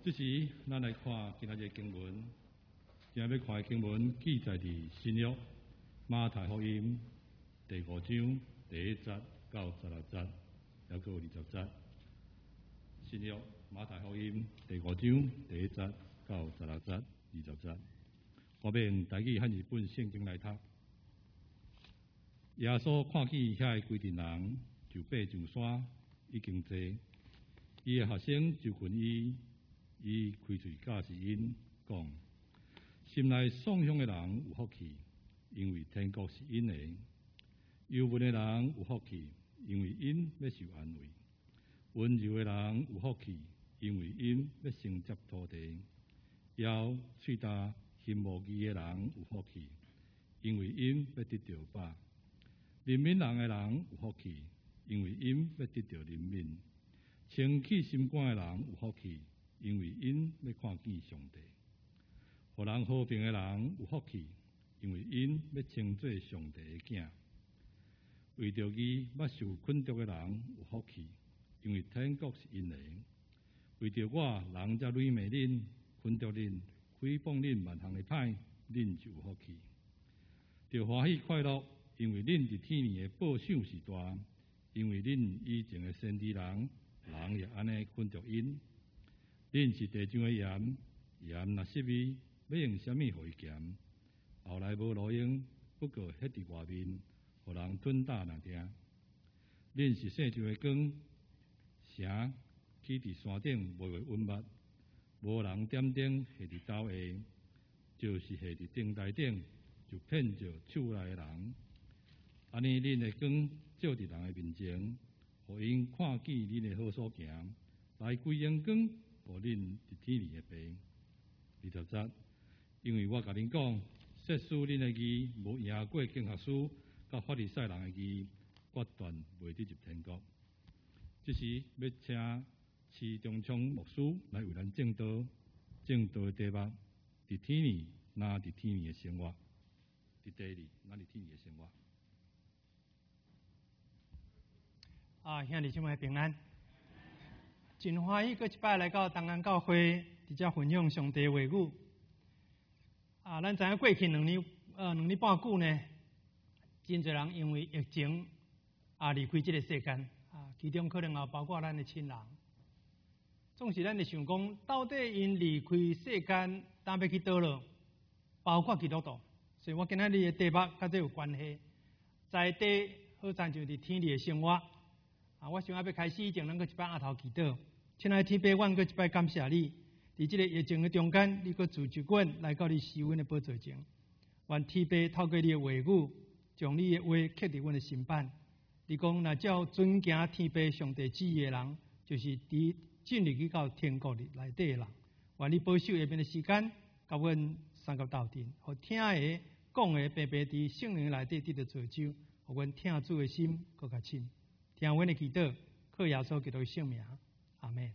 这时，咱来看今仔日经文。今仔要看的经文记载伫新约马太福音第5章第1节到16节，还有20节。新约马太福音第5章第1节到16节、20节。我要用台语和日本圣经来读。耶稣看见遐个规阵人，就爬上山，已经坐。伊的学生就群伊开嘴教示因讲：心内丧丧的人有福气，因为天国是因的；忧闷的人有福气，因为因要受安慰；温柔的人有福气，因为因要承接土地；枵喙焦心无义的人有福气，因为因要得到饱；怜悯人的人有福气，因为因要得到怜悯；清气心肝的人有福气，因为因要看见上帝；互人和平的人有福气，因为因要称作上帝的囝；为着伊捌受困毒的人有福气，因为天国是因的；为着我，人才谄媚恁、困毒恁、诽谤恁万项的歹，恁就有福气。着欢喜快乐，因为恁伫天年的报赏是大，因为恁以前的先知人也安尼困毒因。恁是地上的盐，盐若失味，要用什么互伊咸？后来无路用，不过迄伫外面，互人吞打若定。恁是世上的光，城起伫山顶无为温密，无人点灯下伫斗下，就是下伫灯台顶，就骗着厝内的人。安尼恁的光照伫人的面前，互因看见恁的好所行，来归阳光。互恁伫天里的病，20节，因为我甲恁讲，说书恁的义无赢过经学书甲法利赛人的义，决断袂得入天国。这时要请市中昌牧师来为咱证道，证道的题目：伫天里，哪伫天里的生活；伫地里，哪伫天里的生活。 兄弟姐妹平安。真欢喜，搁一摆来到东安教会，伫遮分享上帝的话语。咱知影过去2年半久呢，真侪人因为疫情离开这个世间其中可能也包括咱的亲人。总是咱会想讲，到底因离开世间，当要去倒落？包括基督徒。所以我今仔日的题目甲这有关系，在地好亲像伫天里的生活。我想要开始以前，咱搁一摆额头祈祷。亲爱的天父，我搁一摆感谢你，伫这个疫情的中间，你搁自主管来到你施恩的宝座前。愿天父透过你的话语，将你的话刻伫阮的心版。你讲，若照尊敬天父上帝旨意的人，就是进入去到天国里内底的人。愿你保守下面的时间，甲阮三角斗阵，互听的、讲的，白白伫圣灵内底得到造就，互阮听主的心搁较深。听阮的祈祷，靠耶稣基督的圣名，阿们。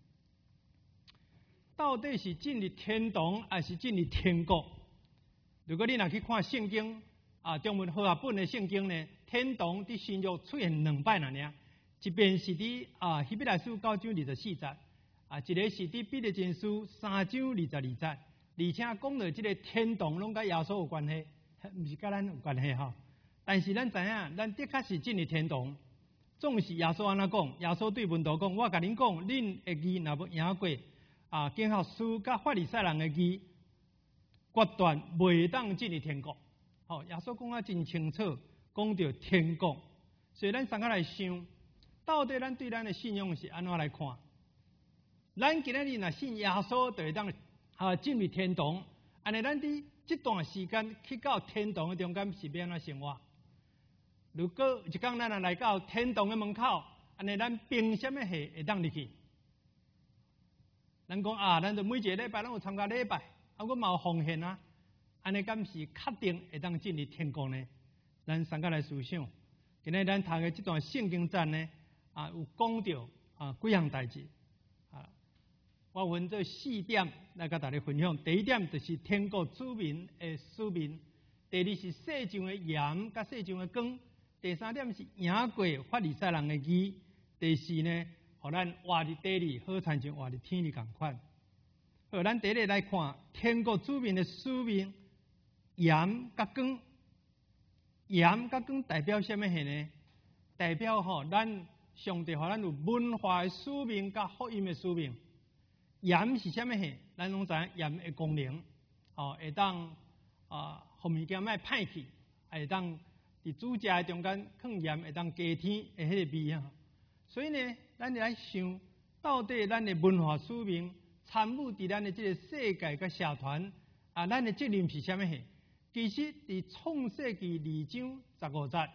到底是进入天堂，还是进入天国？如果你若去看圣经中文和合本的圣经呢，天堂伫新约出现2摆尔，一遍是伫希伯来书9章24节，一个是伫彼得前书3章22节，而且讲到这个天堂拢甲耶稣有关系，毋是甲咱有关系哈。但是咱知影，咱的确是进入天堂。总是耶稣安怎讲？耶稣对门徒讲：“我甲恁讲，恁的义若要赢过经学书甲法利赛人的义，决断袂当进入天国。”耶稣讲真清楚，讲到天国。所以咱三个来想，到底咱对咱的信仰是安怎来看？咱今仔日若信耶稣，就会当进入天堂。安尼，咱伫这段时间去到天堂的中间是要安怎生活？如果一天咱来到天堂的门口，安尼咱凭什么会当入去？咱讲咱就每一个礼拜拢有参加礼拜，我嘛有奉献安尼敢是确定会当进入天国呢？咱三个来思想。今日咱读的这段圣经章呢，有讲到几项代志我分做4点来甲大家分享。第一点就是天国子民的使命；第二是世上的盐甲世上的光；第三点是赢过法利赛人的义；第四呢，互咱活伫地里，好亲像活伫天里共款。 好，咱第一个来看天国子民的使命，盐甲光。盐甲光代表什么呢？代表咱上帝互咱有文化的使命甲福音的使命。盐是什么？咱拢知影盐的功能，会当互物件卖歹去，会当伫煮食的中间放盐，会当加甜的迄个味啊。所以呢，咱就来想，到底咱的文化使命参与伫咱的这个世界甲社团咱的责任是什么？其实伫创世纪2章15节，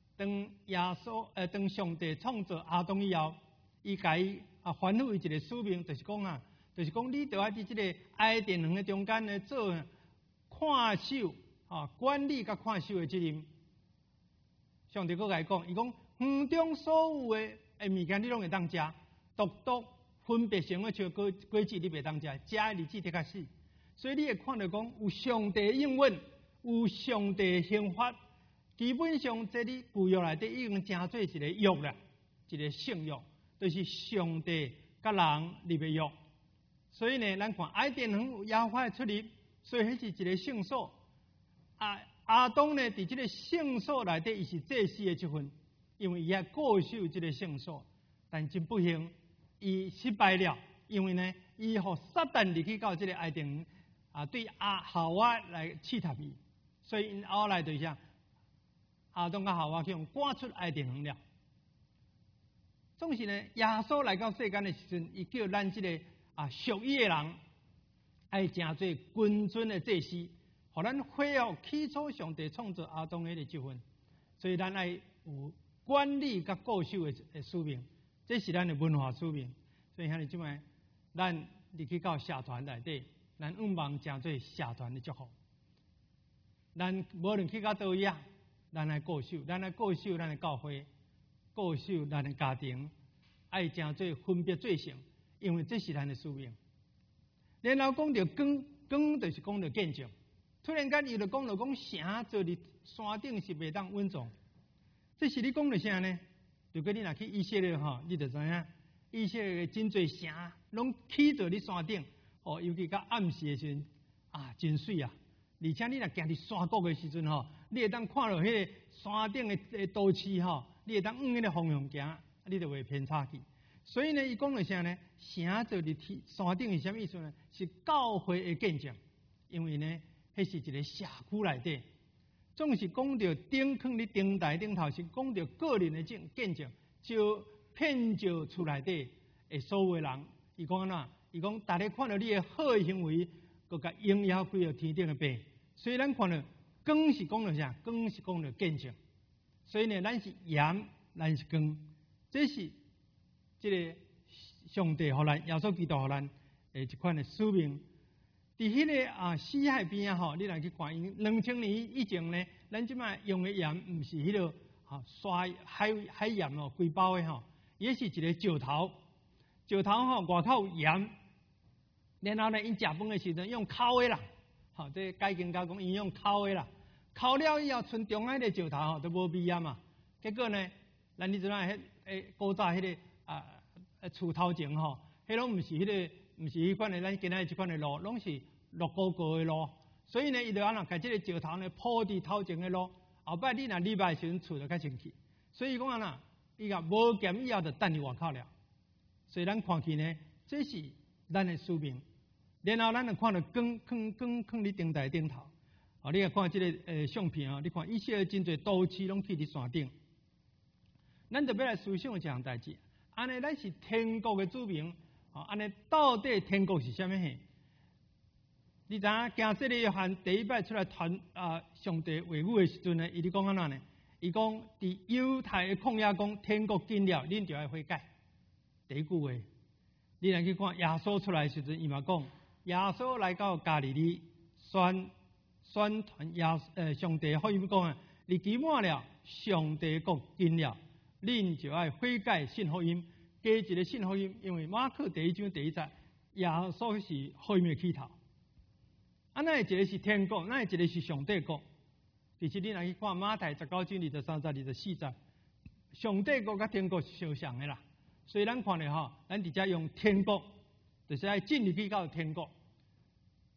当上帝创造亚当以后，伊甲伊吩咐伊一个使命，就是讲你着爱伫这个爱电两个中间呢做看守管理甲看守的责任。上帝佫甲伊讲，伊讲园中所有的物件你拢会当食，独分别成个像果子你袂当食，食的日子得较死。所以你会看到讲有上帝的应允。有上帝刑罚，基本上这里旧约内底已经成做一个约啦，一个圣约，就是上帝甲人立的约。所以呢，咱看爱甸园有耶和华的出入，所以迄是一个圣所。亚当呢，伫这个圣所内底，伊是祭司的职分，因为伊也固守这个圣所，但真不幸，伊失败了，因为呢，伊互撒旦入去到这个爱甸园对夏娃来试探伊。所以因后来就是啥，亚当甲夏娃去用赶出爱甸园了。总是呢，耶稣来到世间的时阵，伊叫咱这个属伊的人，爱成做君尊的祭司，互咱恢复起初上帝创造亚当的个职分。所以咱爱有管理甲固守的使命，这是咱的文化使命。所以兄弟姊妹，咱入去到社团内底，咱愿望成做社团的祝福。咱无论去到倒位咱来固守，咱的教会，固守咱的家庭，爱成做分别做成，因为这是咱的使命。然后讲到光就是讲到见证。突然间，伊就讲城坐伫山顶是袂当稳重，这是你讲到啥呢？如果你若去以色列你就知影，以色列真侪城拢起坐伫山顶，尤其到暗时的时阵真水啊！而且你若行伫山谷的时阵你会当看到迄个山顶的都市你会当往迄个方向行，你就会偏差去。所以呢，伊讲了啥呢？城坐伫山顶是啥意思呢？是教会的见证，因为呢，迄是一个社区内底，总是讲到顶放伫顶台顶头，是讲到个人的见证，就骗照厝内底的所有人。伊讲安怎？伊讲大家看到你的好的行为，佮甲荣耀归到天顶的爸。所以咱看到光是讲到啥？光是讲到见证。所以呢，咱是盐，咱是光，这是这个上帝互咱，耶稣基督互咱一款的使命。伫迄个死海边你来去看，因2000年以前呢，咱即摆用的盐毋是迄个刷海盐规包的也是一个石头，石头外口有盐，然后呢，因食饭的时阵用烤的啦。这解经家讲，伊用烤的啦，烤了以后，剩中间迄个石头都无味啊嘛。结果呢，咱你知影古早迄个厝头前迄拢毋是迄个，毋是迄款的，咱今仔即款的路，拢是绿高高的路。所以呢，伊就安怎甲这个石头呢铺伫头前的路，后摆你若礼拜时阵厝就较清气。所以讲安怎，伊讲无咸以后就等伫外口了。所以咱看起呢，这是咱的使命。然后咱就看到光伫顶台顶头，你来看这个相片你看以色列真侪都市拢去伫山顶。咱就要来思想一项代志，安尼咱是天国的子民，安尼到底天国是啥物事？你知影行这个约翰第一摆出来传上帝话语的时阵呢，伊咧讲安怎呢？伊讲伫犹太的旷野讲天国近了，恁就要悔改。第一句话，你来去看耶稣出来的时阵，伊嘛讲。耶稣来到加利利，宣传上帝福音讲日期满了，上帝国近了，恁就要悔改信福音，加一个信福音，因为马可第1章第1节，耶稣是福音的起头。那一个是天国，那一个是上帝国。其实你若去看马太19章23节、24节，上帝国甲天国是相像的啦。所以咱看咧咱直接用天国。就是爱进入去到天国，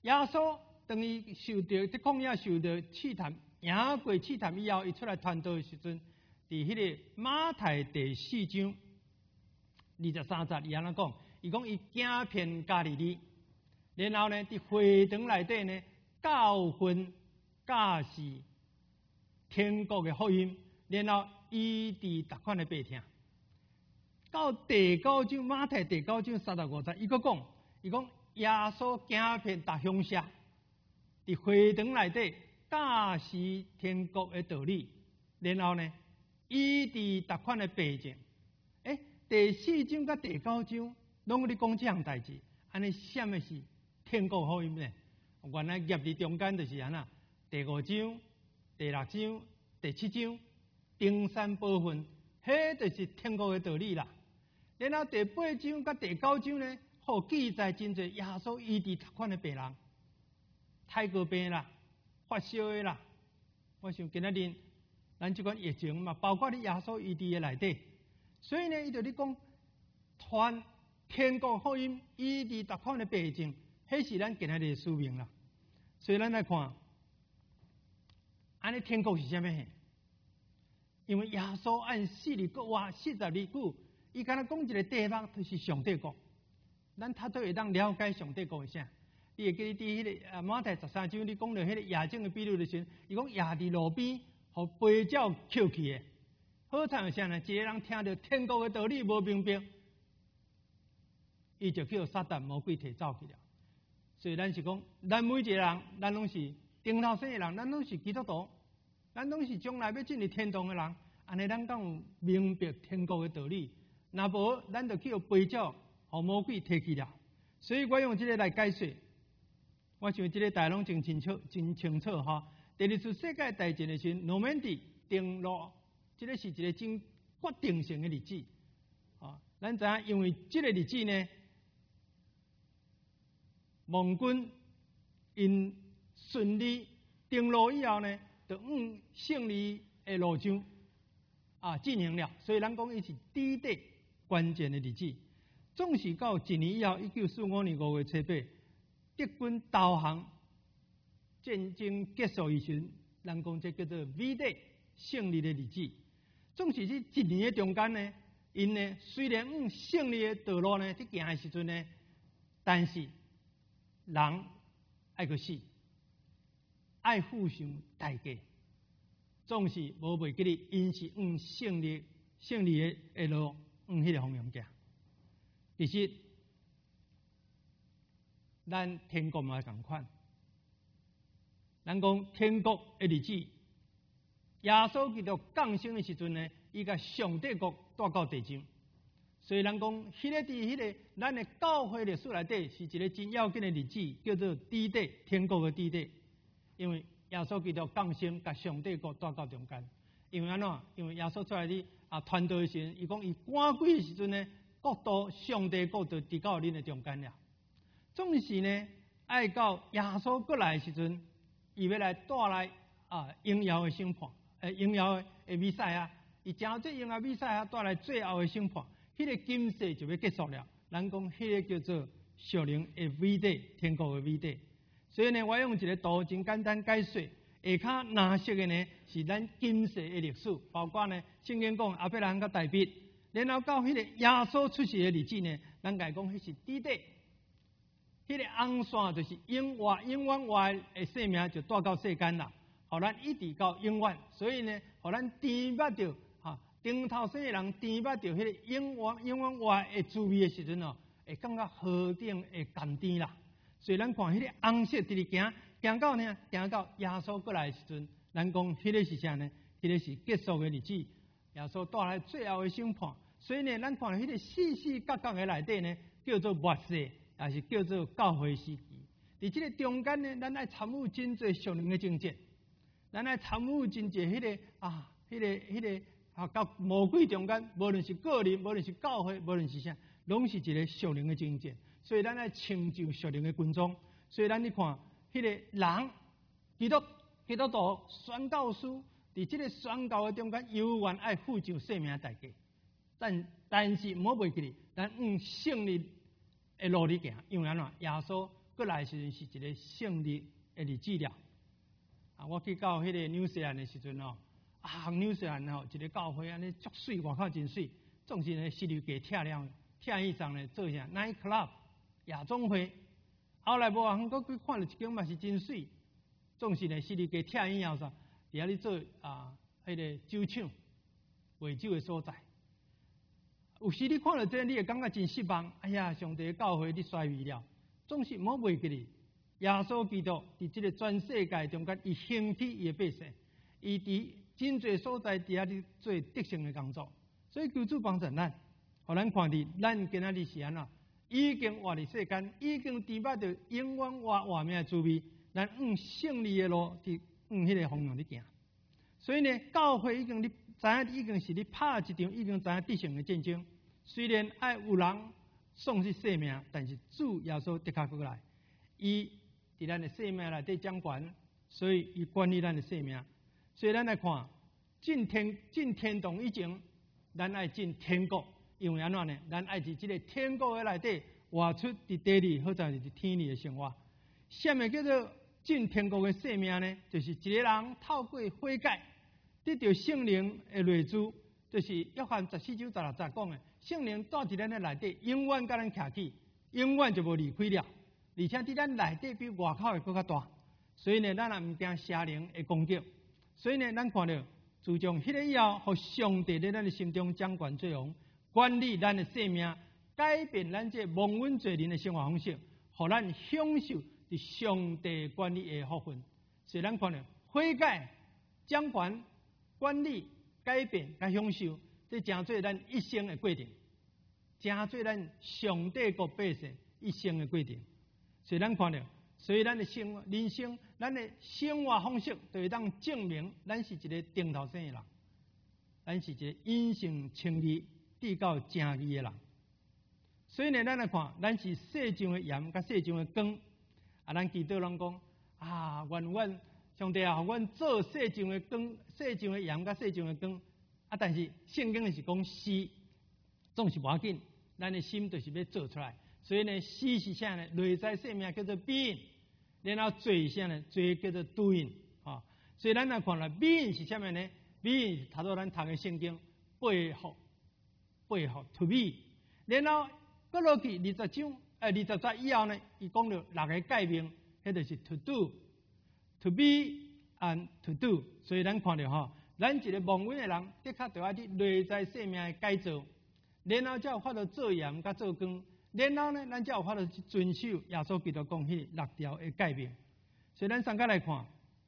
耶稣当伊受到伫旷野受到试探，赢过试探以后，伊出来传道的时阵，伫迄个马太第4章23节，伊安怎讲？伊讲伊行遍加利利，然后呢，伫会堂内底呢，教训教示天国的福音，然后医治逐款的病痛。到第9章，马太第9章35节，伊佫讲，伊讲耶稣行遍逐乡下，伫会堂内底教示天国的道理，然后呢，医治逐款的病症。第4章甲第9章拢咧讲这项代志，安尼什么是天国福音呢？原来夹伫中间就是安那，第5章、第6章、第7章登山宝训，迄就是天国的道理啦。然后第8章甲第9章呢，好记载真侪耶稣医治逐款的病人，太过病啦、发烧的啦。我想今仔日咱即款疫情嘛，包括你耶稣医治的内底，所以呢，伊就咧讲传天国福音，医治逐款的病症，迄是咱今仔日的使命啦。所以咱来看，安尼天国是啥物事？因为耶稣按40个话42句。伊敢若讲一个题目，就是上帝国。咱他都会当了解上帝国是啥。你会记伫迄个马太13章，你讲到迄个亚种的比喻的时候，伊讲亚伫路边，互飞鸟捡去的。好惨是啥呢？一个人听到天国的道理无明白，伊就叫撒旦魔鬼摕走去了。所以咱是讲，咱每一个人，咱拢是顶头生的人，咱拢是基督徒，咱拢是将来要进入天堂的人。安尼咱敢有明白天国的道理？若无，咱就叫飞鸟，互魔鬼摕去了。所以我用这个来解说，我想这个大家拢真清楚哈。第二次世界大战的时候，诺曼底登陆，这个是一个真决定性的日子。啊，咱知影，因为这个日子呢，盟军因顺利登陆以后呢，就往胜利的路上进行了。所以咱讲伊是D-Day关键的日子。总是到1年以后，1945年5月7日，德军投降，战争结束以前，人讲这叫做 V-Day 胜利的日子。总是这1年的中间呢，因呢虽然往胜利的道路呢去行的时阵呢，但是人爱去死，爱付上代价，总是无袂记哩，因是往胜利的路往迄个方向行。其实，咱天国嘛同款。咱讲天国的日子，耶稣基督降生的时阵呢，伊甲上帝国带到地上。所以咱讲，迄个伫迄个咱的教会历史内底，是一个真要紧的日子，叫做D-Day，天国的D-Day。因为耶稣基督降生，甲上帝国带到中间。因为安怎？因为耶稣出来哩传道的时阵，伊讲伊赶鬼的时阵呢，国度上帝国度伫到恁的中间了。总是呢，爱到耶稣过来的时阵，伊要来带来荣耀的审判，荣耀的弥赛亚，伊正这荣耀弥赛亚带来最后的审判，迄个今世就要结束了。咱讲迄个叫做属灵的 V-Day， 天国的 V-Day。所以呢，我用一个图真简单解说。下骹蓝色的呢是咱今世的历史，包括呢圣经讲亚伯拉罕甲大卫，然后到迄个耶稣出世的日子呢，咱家讲迄是D-Day。迄个红线就是永远活的生命就带到世间啦，互咱一直到永远。所以呢，互咱甜捌着顶头生的人甜捌着迄个永远活的滋味的时阵哦，会感觉何等的甘甜啦。所以咱看迄个红色直直行到呢，行到耶稣过来的时阵，咱讲迄个是啥呢？迄个是结束的日子，耶稣带来最后的审判。所以呢，咱看迄个四角的内底呢，叫做末世，也是叫做教会时期。伫这个中间呢，咱爱参与真侪属灵的政见，咱爱参与真侪迄个甲魔鬼中间，无论是个人，无论是教会，无论是啥，拢是一个属灵的政见。所以咱爱成就属灵的军装。所以咱去看。迄个人，基督徒宣教师，伫这个宣教的中间，永远爱付上生命代价。但是唔好忘记，咱往胜利的路里行，因为安怎？耶稣过来时阵是一个胜利的日子了。我去到迄个纽西兰的时阵哦，纽西兰哦一个教会安尼足水，外口真水，总是呢石榴给拆了，拆以上呢做啥 night club 夜总会。后来无偌远，去看了一间嘛是真水，总是呢石榴给拆以后啥，伫遐咧做迄个酒厂卖酒的所在。有时你看到这，你会感觉真失望。哎呀，上帝的教会你衰微了，总是莫袂记哩。耶稣基督伫这个全世界中间，伊兴起伊的百姓，伊伫真侪所在底下咧做德性的工作。所以求主帮助咱，互咱看伫咱今仔日是安怎，已经活伫世间，已经知捌着永远活命的滋味，咱胜利的路伫迄个方向咧行。所以呢，教会已经你知影，已经是咧拍一场已经知影德性的战争。虽然爱有人丧失性命，但是主耶稣的确过来，伊伫咱的性命内底掌权，所以伊管理咱的性命。所以咱来看，进天堂以前，咱爱进天国，因为安怎呢？咱爱伫这个天国的内底活出伫地里，或者是天里的生活。什么叫做进天国的性命呢？就是一个人透过悔改，得到圣灵的内住，就是约翰14章16节讲的，圣灵住伫咱的内底，永远甲咱徛起，永远就无离开了。而且伫咱内底比外口的更较大，所以呢，咱也毋惊邪灵的攻击。所以呢，咱看到自从迄个以后，互上帝在咱的心中掌权作王，管理咱的生命，改变咱这蒙恩罪人的生活方式，互咱享受伫上帝管理的福分。所以咱看到悔改、掌权、管理、改变、甲享受，这真做咱一生的过程，真做咱上帝国百姓一生的过程。所以咱看到，所以咱的人生，咱的生活方式，就会当证明咱是一个顶头生的人，咱是一个因信称义、地到正义的人。所以呢，咱来看，咱是世上的盐，甲世上的光。咱祈祷拢讲愿阮上帝互阮做世上的光、世上的盐，甲世上的光。但是圣经是讲死，总是无要紧，咱的心就是要做出来。所以呢，死是啥呢？内在生命叫做比，然后罪是啥呢？罪叫做对应。所以咱来看了，比是啥物呢？比是读到咱读的圣经背后 to be， 然后过落去20节以后呢，伊讲到6个诫命，迄就是 to do、to be and to do。所以咱看到咱一个蒙恩的人，的确就要伫内在生命的改造，然后才有法度做盐甲做光。然后呢，咱才有法度去遵守耶稣基督讲迄6条的诫命。所以咱上届来看，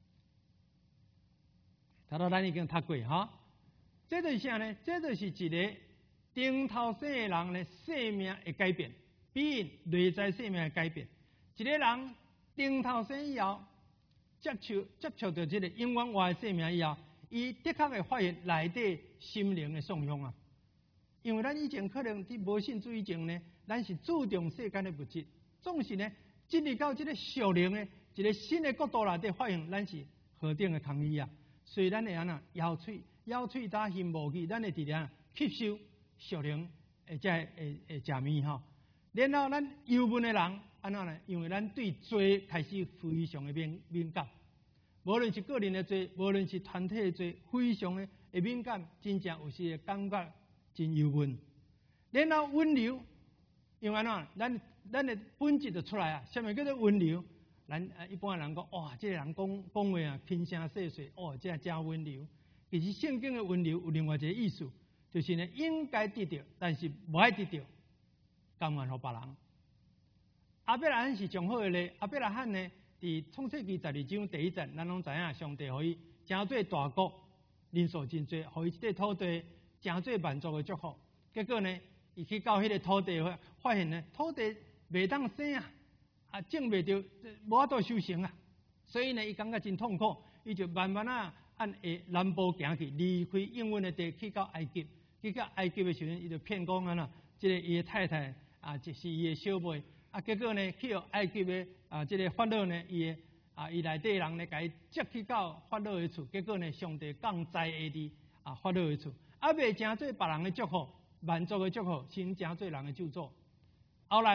读到咱已经读过这就是啥呢？这就是一个顶头生的人的生命的改变，比内在生命的改变。一个人顶头生以后，接触到这个永远活的生命以后，伊的确会发现内底心灵的爽向啊。因为咱以前可能伫无信主以前呢，咱是注重世间的物质，总是呢，进入到这个属灵的一个新的角度内底，发现咱是何等的空虚啊！所以咱会安那咬喙打心无气，咱会伫遐吸收属灵会食面然后咱忧闷的人安怎呢？因为咱对罪开始非常的敏感，无论是个人的罪，无论是团体的罪，非常的敏感，真正有时会感觉真忧闷。然后温柔，因为安怎？咱的本质就出来啊！什么叫做温柔？咱一般人讲，哇，这个人讲话啊，轻声细碎，这真温柔。其实圣经的温柔有另外一个意思，就是呢，应该得到，但是无爱得到，甘愿互别人。亚伯拉罕是上好的例。亚伯拉罕呢，伫创世纪12章第1节，咱拢知影，上帝互伊成做大国，人数真多，互伊这个土地成做万族的祝福。结果呢，伊去到迄个土地，发现呢，土地袂当生种袂着，无法度收成啊。所以呢，伊感觉真痛苦，伊就慢慢按南部行去，离开永远的地，去到埃及。去到埃及的时阵，伊就骗讲这个伊的太太就是伊的小妹。结果呢，去到埃及的这个法老呢，伊内底人呢，甲伊接去到法老的厝。结果呢，上帝降灾下伫法老的厝，未成做别人的祝福，万族的祝福，先成做人的咒诅。后来呢，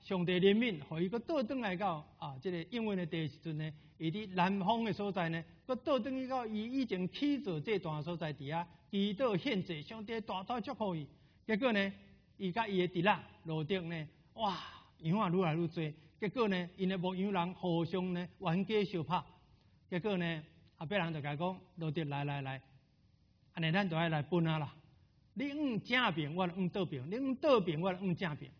上帝怜悯，互伊个倒转来到这个应允的地时阵呢，伊伫南方的所在呢，个倒转去到伊以前起造这段的所在伫遐祈祷献祭，上帝大大祝福伊。结果呢，伊甲伊的弟仔罗德呢，哇，羊啊愈来愈多。结果呢，因的牧羊人互相呢冤家相拍。结果呢，阿伯人就甲讲：罗德来，安尼咱就爱来分啊啦！你正平，我倒平；你倒平，我正平。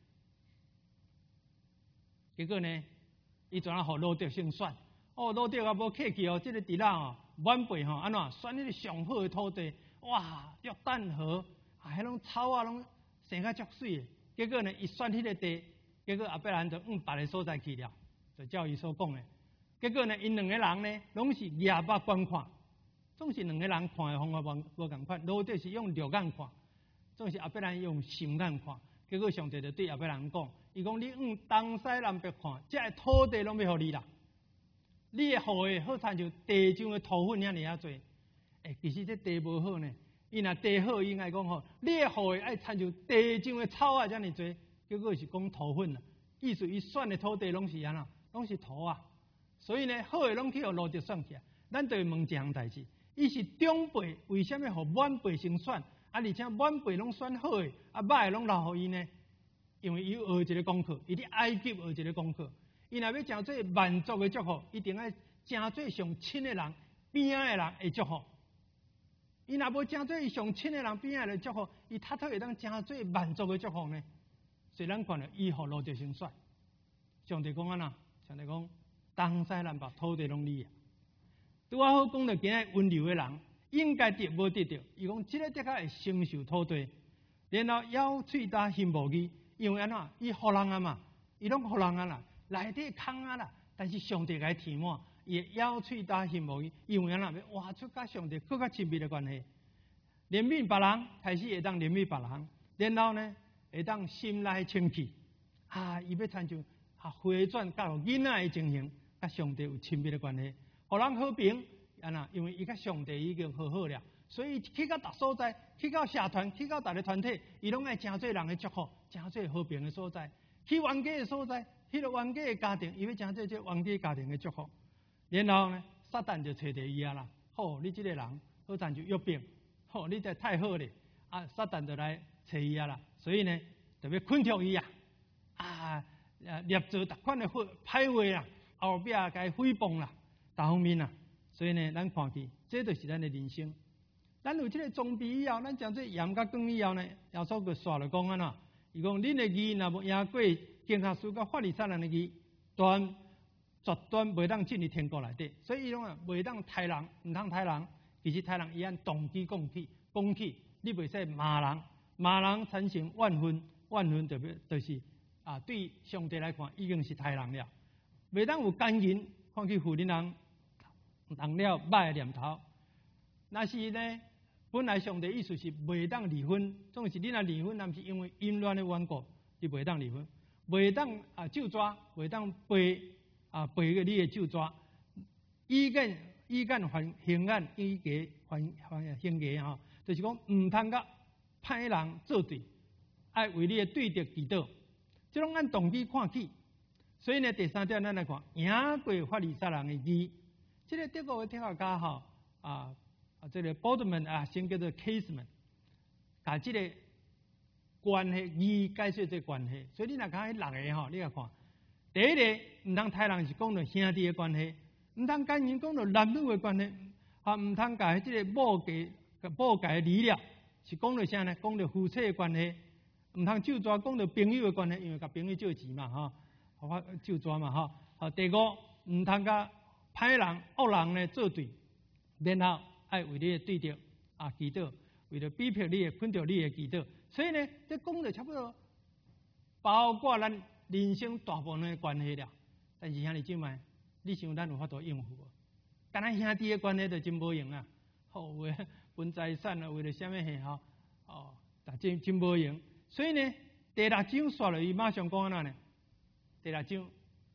结果呢，伊就互罗德胜选。罗德也无客气哦，这个弟仔晚辈安怎选迄个上好的土地？哇，约旦河迄种草啊，拢生甲足水的。结果呢，伊选迄个地，结果阿伯兰就别个所在去了，就照伊所讲的。结果呢，因两个人呢，拢是夜目观看，总是两个人看的方法无共款。罗德是用肉眼看，总是阿伯兰用心眼看。结果上帝就对阿伯兰讲：伊讲你东西南北看，这个土地拢要互你啦。你的好诶，好亲像地上的土粉遐尔啊多。其实这地无好呢。伊若地好，应该讲吼，你的好诶爱亲像地上的草啊遮尔多。结果是讲土粉啦，意思伊选的土地拢是安怎，拢是土啊。所以呢，好诶拢去互罗德选起来。咱就问一项代志：伊是长辈，为什么互晚辈先选？而且晚辈拢选好诶，歹诶拢留互伊呢？因为伊学一个功课，伊伫埃及学一个功课。伊若要诚做万族的祝福，一定要诚做上亲的人、边仔的人会祝福。伊若无诚做伊上亲的人、边仔的祝福，伊他会当诚做万族的祝福呢？所以咱看到伊互罗德先选。上帝讲安那？上帝讲东西南北土地拢你啊。拄啊好讲到今日温柔的人，应该得无得着。伊讲即个的确会承受土地，然后咬喙打心无语，因为安怎？伊互人啊嘛，伊拢互人啊啦。内底空啊啦，但是上帝该填满，伊咬喙打心无语，因为安怎要活出甲上帝更加亲密的关系。怜悯别人，开始会当怜悯别人，然后呢会当心内清气，伊要亲像回转到囡仔的情形，甲上帝有亲密的关系，互人和平，安那？因为伊甲上帝已经和好了，所以去到逐所在，去到社团，去到逐个团体，伊拢爱诚做人的祝福，诚做和平的所在，去冤家的所在。迄个冤家的家庭，伊要诚做这冤家家庭的祝福。然后呢，撒旦就找到伊啊啦。你这个人好像就约病，你这太好了。撒旦就来找伊啊啦。所以呢，就要捆住伊啊，捏造逐款的歹话啦，后壁该诽谤啦，各方面啦。所以呢，咱看去，这就是咱的人生。咱有这个装备以后，咱将这盐甲光以后呢，耶稣就说了讲安怎？伊讲恁的义若无赢过。经下书甲法利赛人的义，绝对袂当进入天国内底。所以伊讲袂当杀人，唔通杀人。其实杀人伊按动机讲起，你袂使骂人产生怨恨就是对上帝来看已经是杀人了。袂当有奸淫，看去负恁人动了歹的念头。那是呢，本来上帝意思是袂当离婚，总是你若离婚，那是因为淫乱的缘故，你袂当离婚。袂当酒抓，袂当背个你的酒抓，以眼还行眼，以牙还行牙吼，就是讲唔通甲歹人作对，爱为你的对敌祈祷，即种按动机看起。所以呢，第三点咱来看，赢过法利赛人的义，这个德国的哲学家吼这个 Bodman 先叫做 Casement， 把这个。关系义解释这关系，所以你若看迄6个吼，你来看，第一个唔通杀人是讲到兄弟的关系，唔通奸淫讲到男女的关系，唔通甲即个某家离了，是讲到啥呢？讲到夫妻的关系，唔通就抓讲到朋友的关系，因为甲朋友借钱嘛，就抓嘛，第5唔通甲歹人恶人呢作对，然后爱为你的对敌祈祷，为了逼迫你的困着你的祈祷。所以呢，这讲的差不多包括咱人生大部分的关系了。但是兄弟姊妹，你想咱有法度应付无？干那兄弟的关系就真无用啊！为了分财产啊，为了什么事但真无用。所以呢，第6章刷了，伊马上讲安怎呢？第6章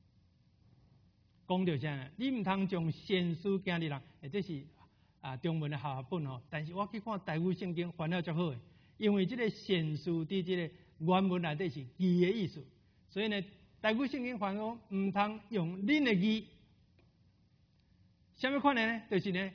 讲到啥呢？你唔通将善事惊你人，这是中文的下本哦。但是我去看台语圣经翻了足好诶。因为这个善事伫这个原文内底是义的意思，所以呢， 台语圣经讲讲，唔通用恁的字。什么款呢？就是呢，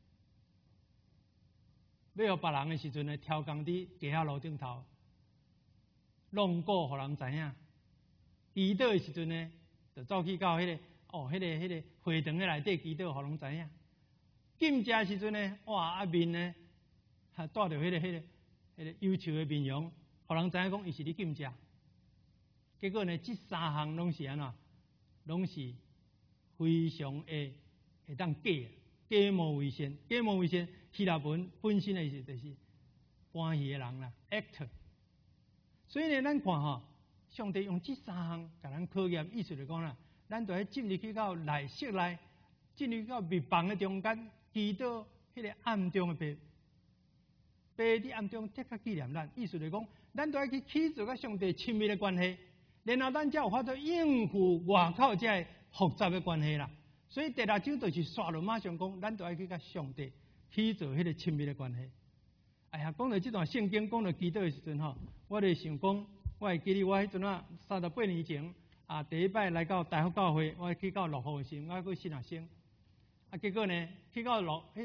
要互别人的时阵呢，挑工伫地下路顶头，弄过互人知影。祈祷的时阵呢，就走去到迄个会堂的内底祈祷，互人知影。敬食时阵呢，哇面呢，还带着迄个忧愁的面容，互人知影讲伊是咧敬食。结果呢，这三项拢是安怎？拢是非常会当假冒为善。假冒为善，希腊文本身的意思就是欢喜的人啦 ，actor。所以呢，咱看吼，上帝用这三项甲咱考验，意思就讲啦，咱就要进入去到内室内，进入到密房的中间，祈祷迄个暗中的爸伫暗中贴较纪念咱，意思就讲，咱都要去起造甲上帝亲密的关系。然后咱才有法度应付外口这复杂的关系啦。所以第六章就是刷了马上讲，咱都要去甲上帝起造迄个亲密的关系。哎呀，讲到这段圣经，讲到祈祷的时阵吼，我就想讲，我会记得我迄阵啊38年前第一摆来到大福教会，我去到乐福的时，我去信学生。结果呢，去到这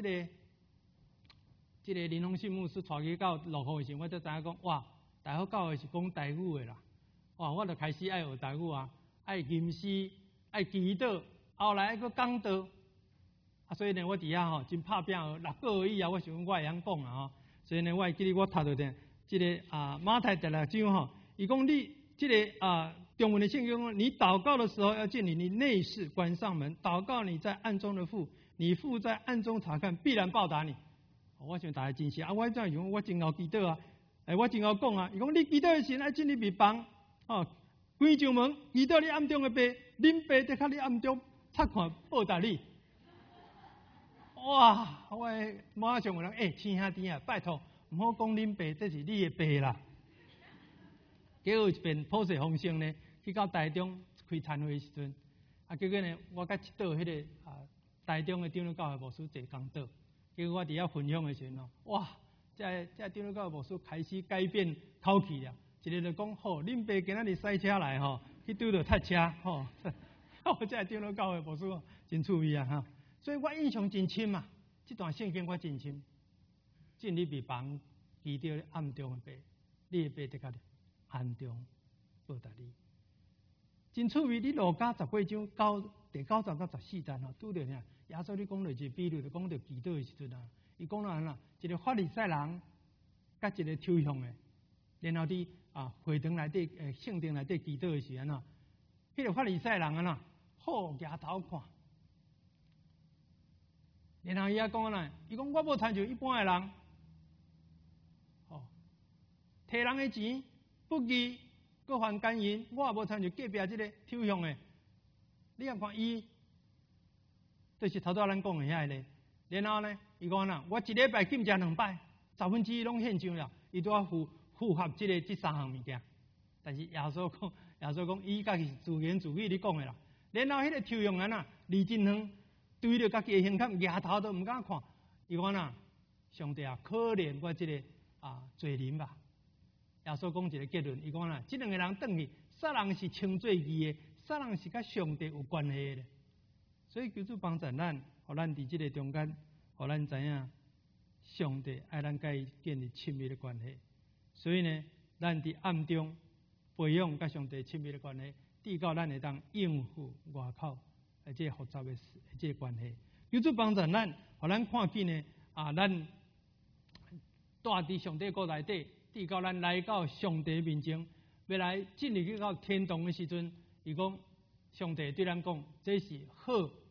个林鸿信牧师带去到乐福的时，我才知影讲，哇，大福教会是讲台语的啦。哇！我就开始爱学台语啊，爱吟诗，爱祈祷，后来爱去讲道。所以呢，我伫遐吼真拍拼学6个月以后，我想讲我会晓讲啦吼。所以呢，我会记得我读到这个马太第6章吼，伊讲你这个中文的圣经讲，你祷告的时候要建立你内室，关上门，祷告你在暗中的父，你父在暗中查看，必然报答你。我想大家真实我这样想，我真会祈祷啊，我真会讲啊。伊讲你祈祷的时候爱进入密房。关上门，遇到你暗中的爸，恁爸在较你暗中察看报答你。哇！我马上有人亲兄弟啊，拜托，唔好讲恁爸，这是你的爸啦。结果一遍普世风声呢，去到台中开餐会的时阵，结果呢，我甲一道迄个台中的长老教会牧师坐讲道，结果我伫遐分享的时候，哇！这长老教会牧师开始改变口气了。一个就讲好，恁爸今仔日赛车来吼，去拄到塞车吼，我这长老教会牧师真趣味啊哈！所以我印象真深嘛，这段圣经我真深。进入密房，祈祷暗中的爸，你的爸在甲暗中报答你。真趣味，你路加18章第9章到14章吼，拄着啥？耶稣你讲了一个比喻，就讲到祈祷的时阵啊，伊讲到安啦，一个法利赛人甲一个抽象的，然后伫会堂内底圣殿内底祈祷的时阵啊，迄个法利赛人啊，好抬头看，然后伊也讲啦，伊讲我无参像一般的人，摕人的钱不义，搁还奸淫，我也无参像隔壁这个抽象的。你也看伊，就是头拄咱讲的遐个。然后呢，伊讲啦，我一礼拜禁食2摆，1/10拢献上了，伊都要符合这三项物件。但是耶稣讲，伊家己是自言自语咧讲的啦。然后迄个抽象人啊，离真远，对着家己的形象抬头都唔敢看。伊讲啦，上帝啊，可怜我这个罪人吧。耶稣讲一个结论，伊讲啦，这两个人转去，啥人是称罪义的，啥人是甲上帝有关系的。所以求主帮助咱，互咱伫这个中间，互咱知影上帝爱咱甲伊建立亲密的关系。所以呢，咱伫暗中培养甲上帝亲密的关系，直到咱会当应付外口这复杂的这关系。求主帮助咱，互咱看见呢咱住伫上帝国内底。直到咱来到上帝面前，要来进入去到天堂的时阵，伊讲上帝对咱讲，这是好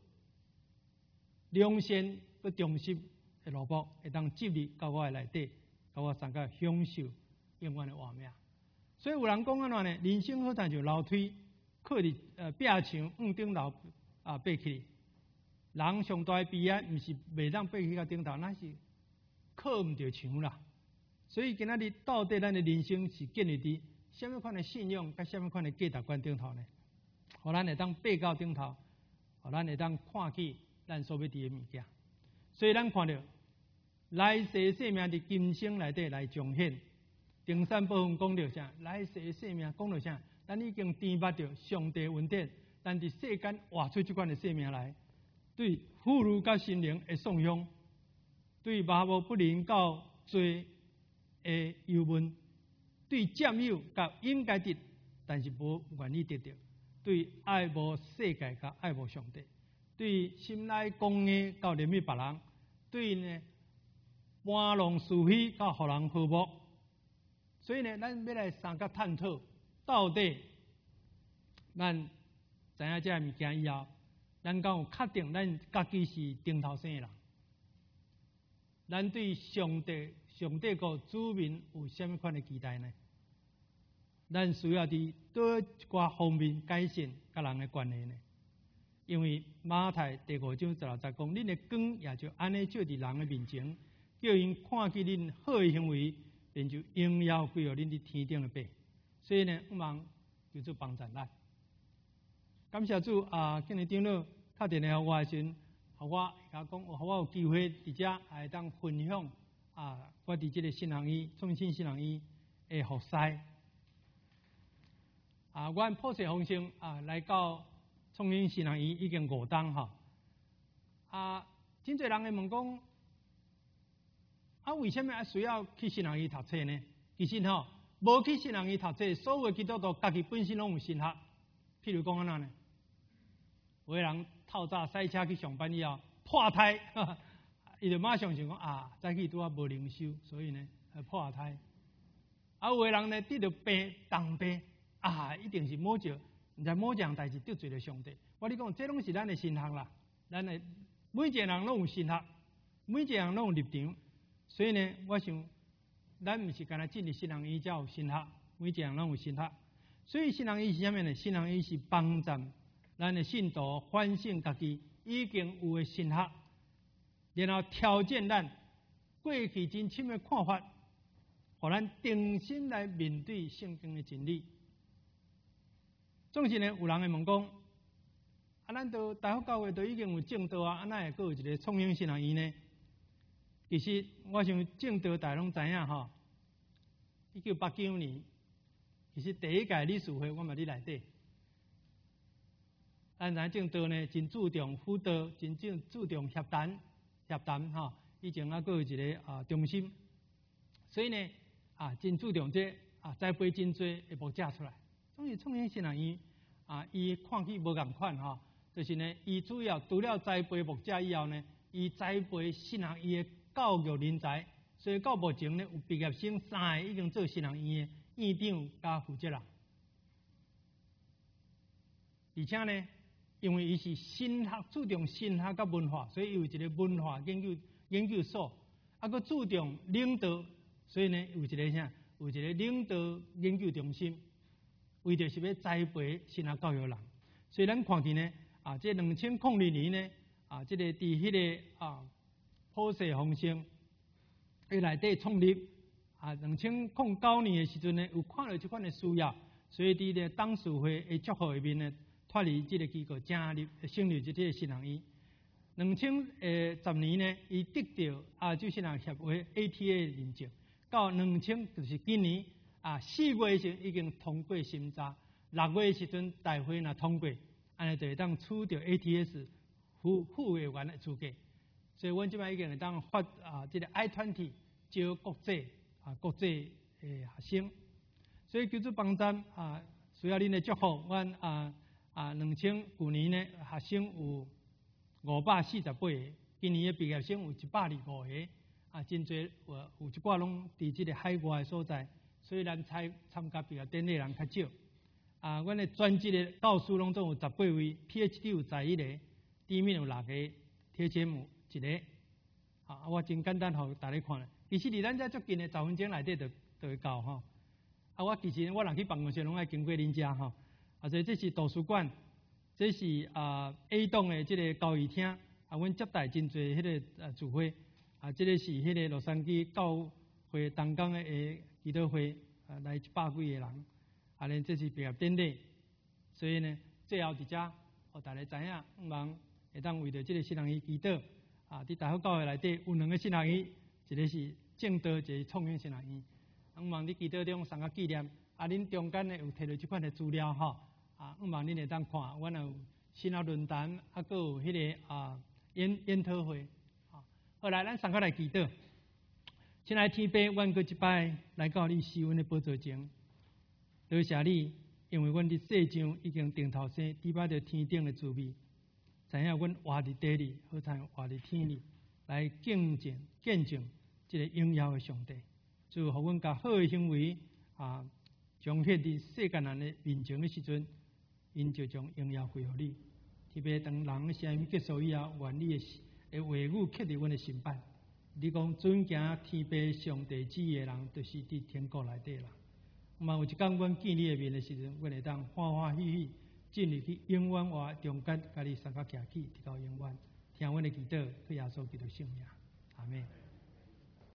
良善佮忠心的路仆，会当进入到我的内底，甲我三个享受永远的活命。所以有人讲安怎呢？人生好像就楼梯，靠伫壁墙往顶楼爬起。人上大的悲哀，毋是袂当爬去到顶头，那是靠唔着墙啦。所以今仔日到底咱的人生是建立伫什么款的信仰，甲什么款的价值观顶头呢？互咱会当爬到顶头，互咱会当看起咱所要伫的物件。所以咱看到来世生命伫今生内底来彰显。登山宝训讲到啥？来世生命讲到啥？ 咱已经甜捌着上帝恩典，咱伫世间活出即款的生命来，对妇孺甲心灵的颂扬，对麻木不仁到罪的忧闷，对占有甲应该得，但是无愿意得到，对爱慕世界甲爱慕上帝，对心内公义到怜悯别人，对呢玩弄是非到互人和睦。所以呢，咱要来三角探讨，到底咱知影这物件以后，咱敢有确定咱家己是顶头生的人？咱对上帝国子民有啥物款的期待呢？咱需要伫倒一寡方面改善甲人的关系呢？因为马太第5章16节讲，恁的光也就安尼照伫人的面前，叫因看见恁好的行为，便就荣耀归予恁伫天顶的爸。所以呢，毋茫求主帮助咱。感谢主啊！今日长老打电话我的时阵，我讲，我有机会伫遮来当分享啊，我伫即个新人医创新新人医的服侍啊，阮普世丰盛啊，来到创新新人医已经5冬哈啊，真侪人会问讲啊，为什么需要去新人医读册呢？其实吼，无去新人医读册，所有的基督徒家己本身拢有神学。譬如讲安那呢？有个人透早驶车去上班以后破胎，伊就马上想讲啊，早起拄啊无灵修，所以呢破胎。啊，有个人呢得着病重病啊，一定是某着，毋知某样代志得罪了上帝。我你讲，这拢是咱的神学啦，咱的每一个人拢有神学，每一个人拢有立场。所以呢，我想咱毋是干那进入新人医才有神学，每一个人拢有神学。所以新人医是啥物呢？新人医是帮助咱的信徒反省家己已经有的神学，然后挑战咱过去真深的看法，互咱重新来面对圣经的真理。总是呢，有人会问讲，啊，咱都大福教会都已经有正道啊，啊，哪会阁有一个创新新人医呢？其实我想正道大家拢知影吼，1989年，其实第一届理事会我嘛伫内底。咱知正道呢，真注重辅导，真注重协谈吼。以前还阁有一个中心，所以呢真注重这栽培真侪的牧者出来。总是创新新人医伊看起无共款吼，就是呢，伊主要除了栽培牧者以后呢，伊栽培新人医的教育人才。所以到目前呢，有毕业生3个已经做新人医的院长加负责人，而且呢。因为伊是神学注重神学甲文化，所以有一个文化研究所，佫注重领导，所以呢有一个啥？有一个领导研究中心，为着是要栽培神学教育人。所以咱看见呢这2002年呢这个伫迄个普世丰盛伊内底创立2009年的时阵呢，有看到这款的需要，所以伫咧董事会的祝福下面呢。脱离这个机构，成立这个新人医。2010年呢，伊得到亚洲新人协会 ATA 认证。到就是今年4月时已经通过审查，6月时阵大会若通过，安尼就会当取到 ATS 副委员的资格。所以，阮即摆已经会当发这个 I20招国际学生。所以求主帮助需要恁的祝福，阮2009年呢，学生有548个，今年的毕业生有125个，真侪有一寡拢伫即个海外的所在，所以咱参加毕业典礼人较少。阮的专职的教师拢总有18位 ，PhD 有11个，底面有6个 ，THM 1个。我真简单互大家看。其实离咱遮足近的10分钟内底就会到吼。我其实我若去办公室拢爱经过恁遮吼。所以这是图书馆，这是A 栋的这个交易厅，阮接待真侪迄个聚会，这个是迄个洛杉矶教会东港的祈祷会，来100几个人，连这是毕业典礼，所以呢，最后伫遮，互大家知影，毋茫会当为着这个新人医祈祷，伫大福教会内底有2个新人医，一个是正道，一个是创新新人医，毋茫伫祈祷中三个纪念。 恁中间呢有摕到即款的资料吼，希望恁会当看，阮有新奥论坛，阁有迄个研讨会。好来，咱上课来祈祷。亲爱的天父，阮搁一摆来到你施恩的宝座前，多谢你，因为阮伫世上已经定头生，猪捌着天顶的滋味，知影阮活伫地里，好像活伫天里，来见证即个荣耀的上帝。就互阮甲好的行为彰显伫世间人的面前的时阵，因就将荣耀归互你。特别当人的声音结束以后，愿你的话语刻伫阮的心版。你讲尊敬天父上帝旨意的人，就是伫天国内底啦。有一天阮见你的面的时阵，阮会当欢欢喜喜进入去永远活中间，甲你相甲徛起，直到永远。听阮的祈祷，对耶稣基督圣名，阿门。